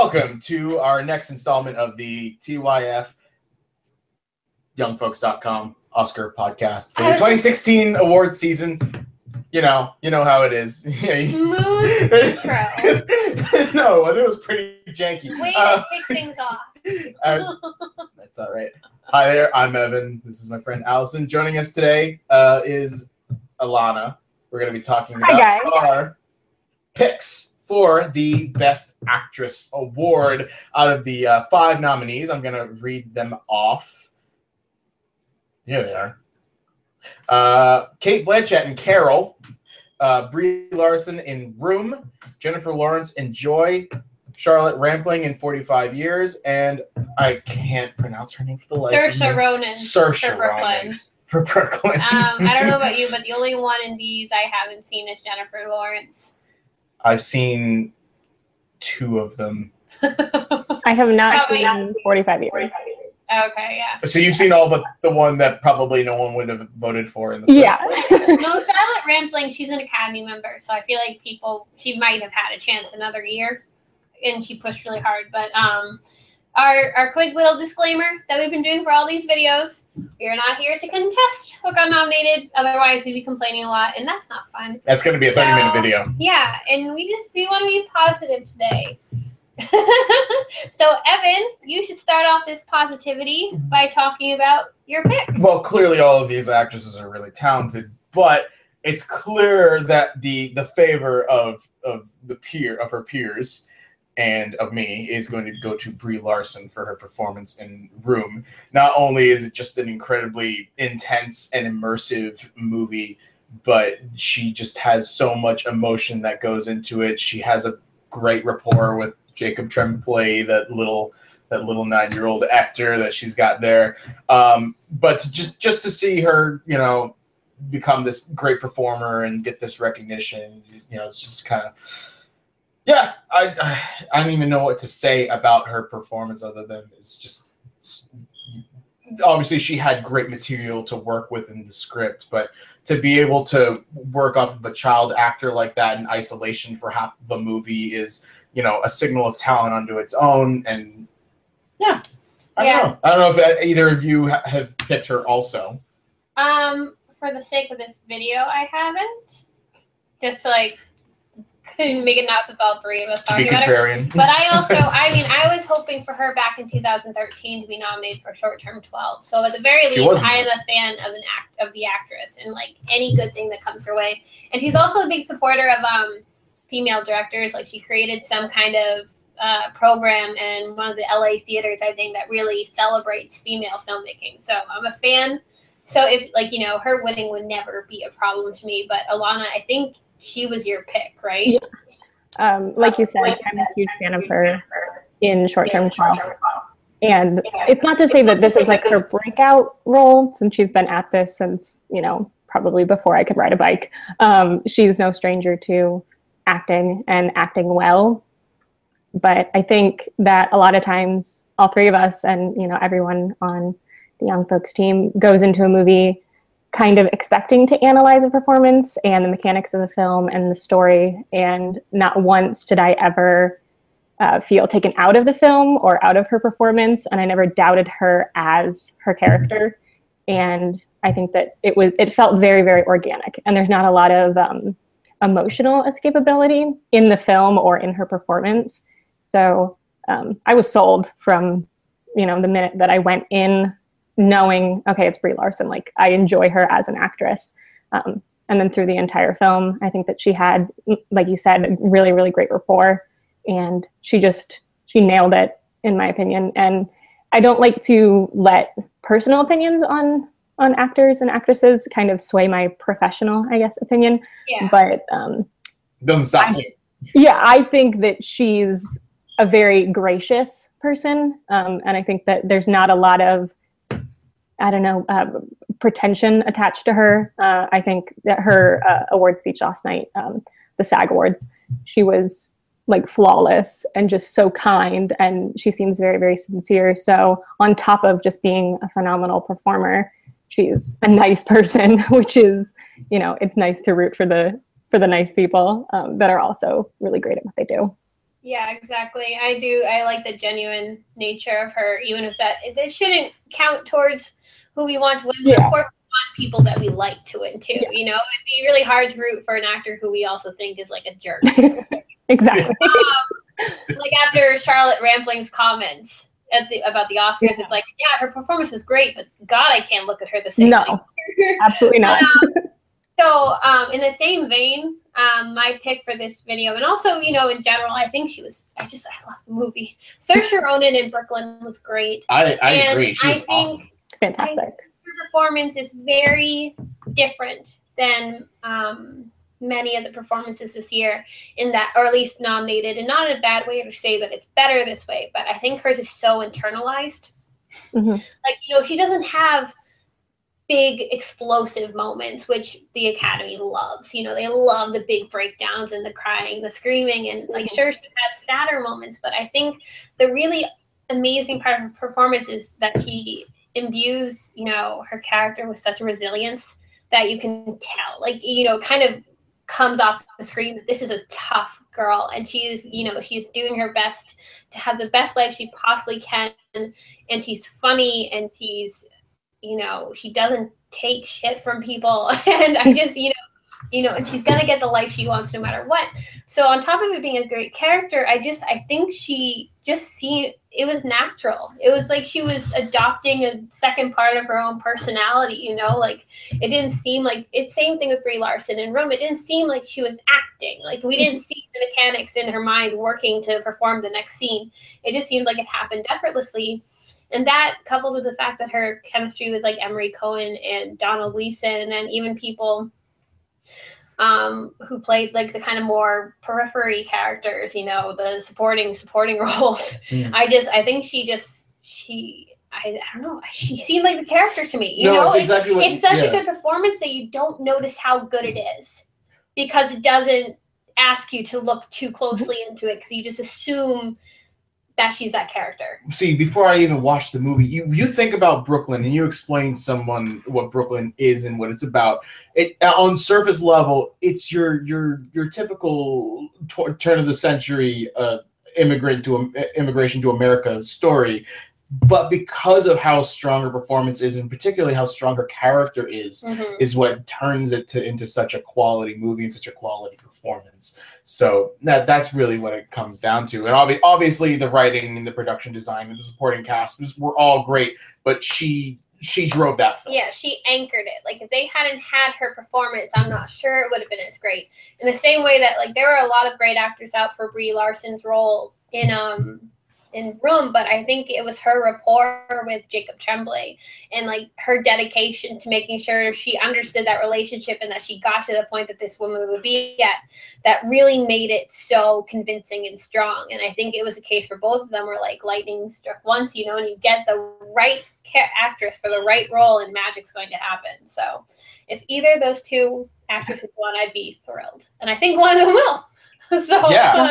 welcome to our next installment of the TYF YoungFolks.com Oscar podcast for the 2016 award season. You know how it is. Smooth intro. No, it wasn't. It was pretty janky. Way to kick things off. That's all right. Hi there, I'm Evan. This is my friend Allison. Joining us today is Alana. We're going to be talking about our picks for the Best Actress Award. Out of the 5 nominees, I'm going to read them off. Here they are. Cate Blanchett in Carol, Brie Larson in Room, Jennifer Lawrence in Joy, Charlotte Rampling in 45 Years, and I can't pronounce her name for the life of me. Saoirse Ronan. Saoirse Ronan. For Brooklyn. I don't know about you, but the only one in these I haven't seen is Jennifer Lawrence. I've seen 2 of them. I have not seen 45 Years. Okay, yeah. So you've seen all but the one that probably no one would have voted for in the first place. No, Charlotte Rampling, she's an Academy member, so I feel like she might have had a chance another year, and she pushed really hard. But our quick little disclaimer that we've been doing for all these videos, we're not here to contest what got nominated, otherwise we'd be complaining a lot, and that's not fun. That's going to be a 30-minute video. Yeah, and we want to be positive today. So, Evan, you should start off this positivity by talking about your pick. Well, clearly all of these actresses are really talented, but it's clear that the favor of her peers and of me is going to go to Brie Larson for her performance in Room. Not only is it just an incredibly intense and immersive movie, but she just has so much emotion that goes into it. She has a great rapport with Jacob Tremblay, that little 9-year-old actor that she's got there. But just to see her, become this great performer and get this recognition, it's just kind of, yeah. I don't even know what to say about her performance other than it's just, obviously she had great material to work with in the script, but to be able to work off of a child actor like that in isolation for half of the movie is, a signal of talent unto its own. And I don't know if either of you have picked her also. For the sake of this video, I haven't. Just to couldn't make it now since all 3 of us talking about contrarian. It. But I was hoping for her back in 2013 to be nominated for Short Term 12. So at the very least, I am a fan of the actress and any good thing that comes her way. And she's also a big supporter of female directors. She created some kind of program in one of the LA theaters, I think, that really celebrates female filmmaking. So I'm a fan. So if her winning would never be a problem to me. But Alana, I think she was your pick, right? Yeah. Like you said, I'm a huge fan of her in Short Term 12. And it's not to say that this is her breakout role, since she's been at this since, probably before I could ride a bike. She's no stranger to acting and acting well. But I think that a lot of times all 3 of us and, everyone on the Young Folks team goes into a movie kind of expecting to analyze a performance and the mechanics of the film and the story. And not once did I ever feel taken out of the film or out of her performance. And I never doubted her as her character. And I think that it felt very, very organic. And there's not a lot of emotional escapability in the film or in her performance. So I was sold from, the minute that I went in knowing, okay, it's Brie Larson. I enjoy her as an actress. And then through the entire film, I think that she had, like you said, really, really great rapport. And she nailed it, in my opinion. And I don't like to let personal opinions on actors and actresses kind of sway my professional, I guess, opinion. Yeah. But it doesn't stop me. Yeah, I think that she's a very gracious person. And I think that there's not a lot of, pretension attached to her. I think that her award speech last night, the SAG Awards, she was flawless and just so kind, and she seems very, very sincere. So on top of just being a phenomenal performer, she's a nice person, which is, it's nice to root for the nice people that are also really great at what they do. Yeah, exactly. I do. I like the genuine nature of her, even if that it shouldn't count towards who we want to win. But of course, we want people that we like to win too. You know, it'd be really hard to root for an actor who we also think is like a jerk. Exactly. Like after Charlotte Rampling's comments about the Oscars, it's like, yeah, her performance is great, but God, I can't look at her the same. No, absolutely not. So, in the same vein, my pick for this video, and also, you know, in general, I think I love the movie. Saoirse Ronan in Brooklyn was great. I agree. She was awesome. Fantastic. Her performance is very different than many of the performances this year in that, or at least nominated, and not in a bad way to say that it's better this way, but I think hers is so internalized. Like, you know, she doesn't have big explosive moments, which the Academy loves. You know, they love the big breakdowns and the crying, the screaming, and like sure, she has sadder moments, but I think the really amazing part of her performance is that he imbues, you know, her character with such a resilience that you can tell, like, you know, kind of comes off the screen that this is a tough girl, and she's, you know, she's doing her best to have the best life she possibly can, and she's funny, and she's, you know, she doesn't take shit from people. And I just, you know, and she's going to get the life she wants no matter what. So on top of it being a great character, I think she just seemed, it was natural. It was like she was adopting a second part of her own personality, you know, like it didn't seem like, it's same thing with Brie Larson in Room. It didn't seem like she was acting. Like we didn't see the mechanics in her mind working to perform the next scene. It just seemed like it happened effortlessly. And that, coupled with the fact that her chemistry with like Emery Cohen and Donald Gleason, and then even people who played like the kind of more periphery characters, you know, the supporting roles. I think I don't know. She seemed like the character to me. You know, it's exactly it's such a good performance that you don't notice how good it is because it doesn't ask you to look too closely into it because you just assume that she's that character. See, before I even watched the movie, you think about Brooklyn and you explain someone what Brooklyn is and what it's about. It on surface level, it's your typical turn of the century immigration to America story. But because of how strong her performance is, and particularly how strong her character is what turns it into such a quality movie and such a quality performance. So that's really what it comes down to. And obviously the writing and the production design and the supporting cast were all great, but she drove that film. Yeah, she anchored it. Like if they hadn't had her performance, I'm not sure it would have been as great. In the same way that like there were a lot of great actors out for Brie Larson's role in Room, but I think it was her rapport with Jacob Tremblay and like her dedication to making sure she understood that relationship and that she got to the point that this woman would be at that really made it so convincing and strong. And I think it was a case for both of them where like lightning struck once, you know, and you get the right actress for the right role and magic's going to happen. So if either of those two actresses won, I'd be thrilled. And I think one of them will. So yeah,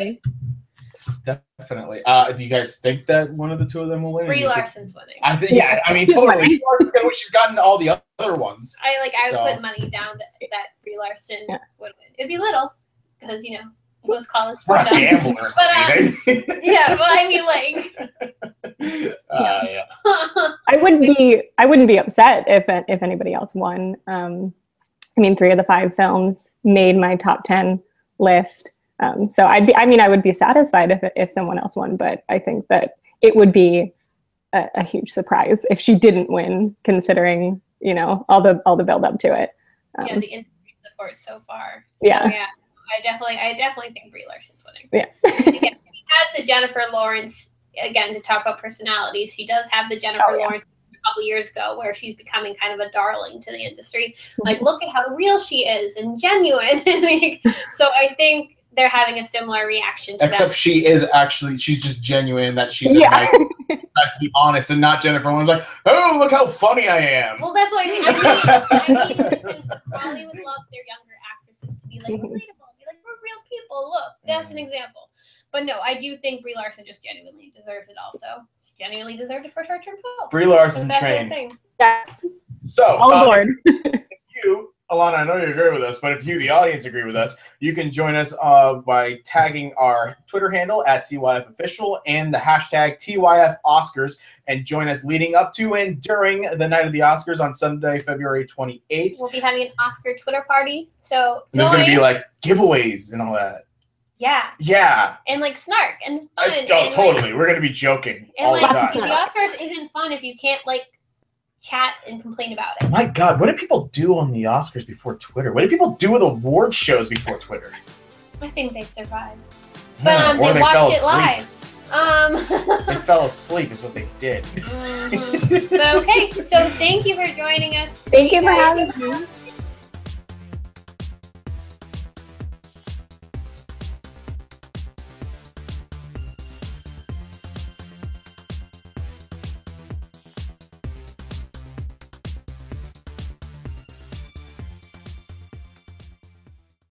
definitely. Do you guys think that one of the two of them will win? Brie Larson's winning. I think, yeah, I mean, totally. Brie Larson's gonna win. She's gotten all the other ones. I would put money down that Brie Larson would win. It'd be little because you know most college. We're not gamblers, but yeah, well, I mean, like, yeah. I wouldn't be upset if anybody else won. I mean, 3 of the 5 films made my top 10 list. So I would be satisfied if someone else won, but I think that it would be a huge surprise if she didn't win, considering, you know, all the build up to it. The industry support so far. So, yeah. I definitely think Brie Larson's winning. Yeah. Again, she has the Jennifer Lawrence, again, to talk about personalities. She does have the Jennifer Lawrence a couple years ago where she's becoming kind of a darling to the industry. Like, look at how real she is and genuine. So I think they're having a similar reaction to Except that. she's just genuine in that she's nice to be honest and not Jennifer Lawrence like, oh, look how funny I am. Well, that's what I mean in the sense that Hollywood loves their younger actresses to be like relatable, be like, we're real people. Look, that's an example. But no, I do think Brie Larson just genuinely deserves it also. She genuinely deserved it for Short Term 12. Brie Larson trained. Yes. So, all aboard. If you Alana, I know you agree with us, but if you, the audience, agree with us, you can join us by tagging our Twitter handle at TYFOfficial and the hashtag TYFOscars and join us leading up to and during the night of the Oscars on Sunday, February 28th. We'll be having an Oscar Twitter party, so there's going to be like giveaways and all that. Yeah. Yeah. And like snark and fun. Oh, totally. We're going to be joking all the time. The Oscars isn't fun if you can't like chat and complain about it. My God, what did people do on the Oscars before Twitter? What did people do with award shows before Twitter? I think they survived. But they watched it live. They fell asleep is what they did. But okay, so thank you for joining us. Thank you for having me.